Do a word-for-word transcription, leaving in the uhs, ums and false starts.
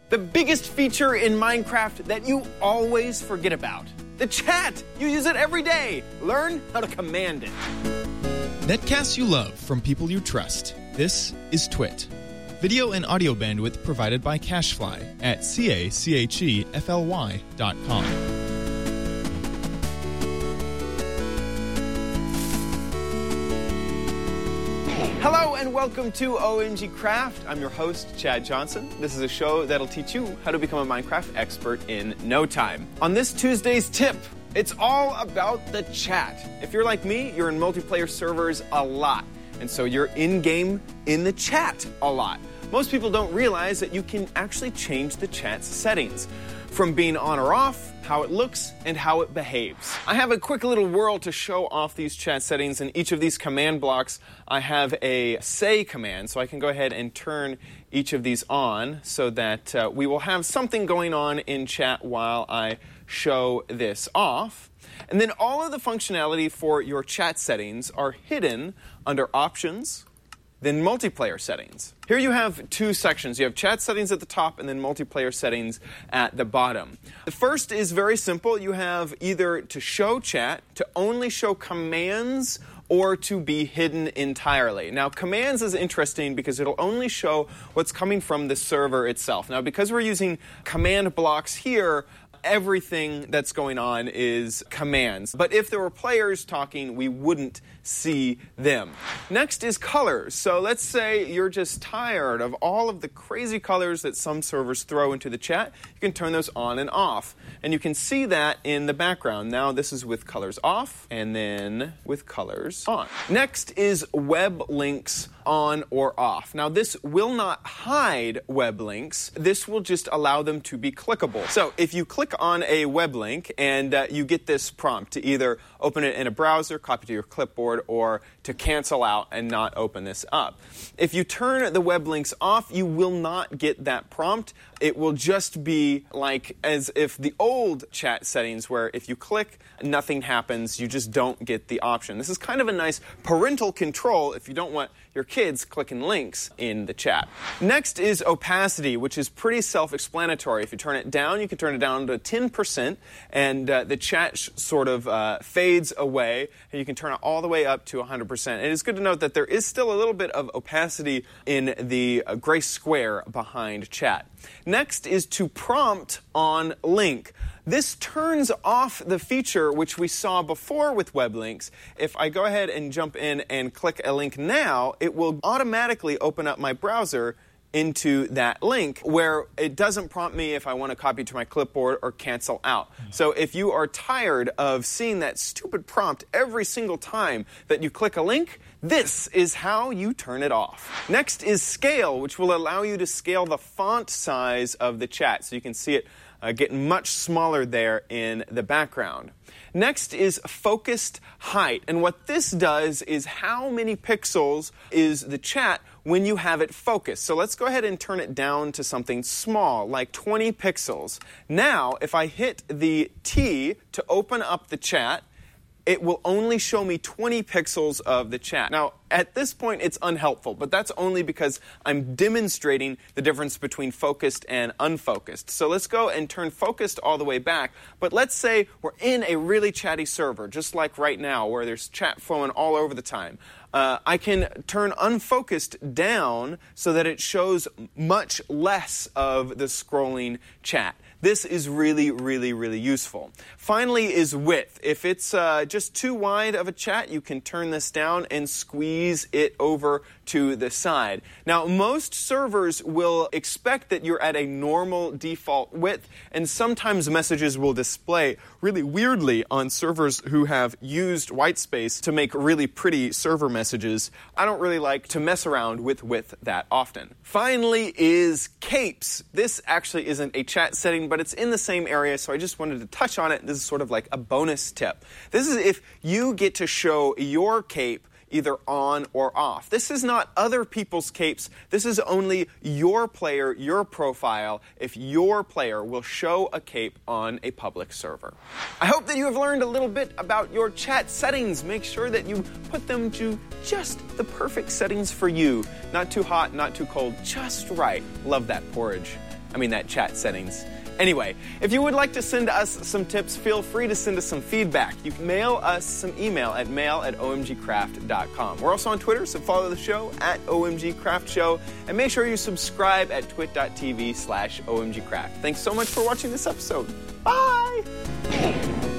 The biggest feature in Minecraft that you always forget about. The chat! You use it every day. Learn how to command it. Netcasts you love from people you trust. This is Twit. Video and audio bandwidth provided by CacheFly at C A C H E F L Y dot com. Hello and welcome to O M G Craft. I'm your host, Chad Johnson. This is a show that'll teach you how to become a Minecraft expert in no time. On this Tuesday's tip, it's all about the chat. If you're like me, you're in multiplayer servers a lot, and so you're in-game in the chat a lot. Most people don't realize that you can actually change the chat's settings, from being on or off, how it looks, and how it behaves. I have a quick little whirl to show off these chat settings. In each of these command blocks, I have a say command, so I can go ahead and turn each of these on so that uh, we will have something going on in chat while I show this off. And then all of the functionality for your chat settings are hidden under Options, then Multiplayer Settings. Here you have two sections. You have chat settings at the top and then multiplayer settings at the bottom. The first is very simple. You have either to show chat, to only show commands, or to be hidden entirely. Now, commands is interesting because it'll only show what's coming from the server itself. Now, because we're using command blocks here, everything that's going on is commands. But if there were players talking, we wouldn't see them. Next is colors. So let's say you're just tired of all of the crazy colors that some servers throw into the chat. You can turn those on and off. And you can see that in the background. Now this is with colors off and then with colors on. Next is web links on or off. Now this will not hide web links. This will just allow them to be clickable. So if you click on a web link and uh, you get this prompt to either open it in a browser, copy to your clipboard, or to cancel out and not open this up. If you turn the web links off, you will not get that prompt. It will just be like as if the old chat settings where if you click, nothing happens. You just don't get the option. This is kind of a nice parental control if you don't want your kids clicking links in the chat. Next is opacity, which is pretty self-explanatory. If you turn it down, you can turn it down to ten percent, and uh, the chat sh- sort of uh, fades away, and you can turn it all the way up to one hundred percent. And it's good to note that there is still a little bit of opacity in the uh, gray square behind chat. Next is to prompt on link. This turns off the feature which we saw before with web links. If I go ahead and jump in and click a link now, it will automatically open up my browser into that link where it doesn't prompt me if I want to copy to my clipboard or cancel out. So if you are tired of seeing that stupid prompt every single time that you click a link, this is how you turn it off. Next is scale, which will allow you to scale the font size of the chat. So you can see it uh, getting much smaller there in the background. Next is focused height. And what this does is how many pixels is the chat when you have it focused. So let's go ahead and turn it down to something small, like twenty pixels. Now, if I hit the T to open up the chat, it will only show me twenty pixels of the chat. Now, at this point, it's unhelpful, but that's only because I'm demonstrating the difference between focused and unfocused. So let's go and turn focused all the way back. But let's say we're in a really chatty server, just like right now, where there's chat flowing all over the time. Uh, I can turn unfocused down so that it shows much less of the scrolling chat. This is really, really, really useful. Finally is width. If it's uh, just too wide of a chat, you can turn this down and squeeze it over to the side. Now, most servers will expect that you're at a normal default width, and sometimes messages will display really weirdly on servers who have used whitespace to make really pretty server messages. I don't really like to mess around with width that often. Finally is capes. This actually isn't a chat setting, but it's in the same area, so I just wanted to touch on it. This is sort of like a bonus tip. This is if you get to show your cape either on or off. This is not other people's capes. This is only your player, your profile, if your player will show a cape on a public server. I hope that you have learned a little bit about your chat settings. Make sure that you put them to just the perfect settings for you. Not too hot, not too cold, just right. Love that porridge. I mean that chat settings. Anyway, if you would like to send us some tips, feel free to send us some feedback. You can mail us some email at mail at o m g craft dot com. We're also on Twitter, so follow the show at O M G Craft Show, and make sure you subscribe at twit.tv slash OMGCraft. Thanks so much for watching this episode. Bye!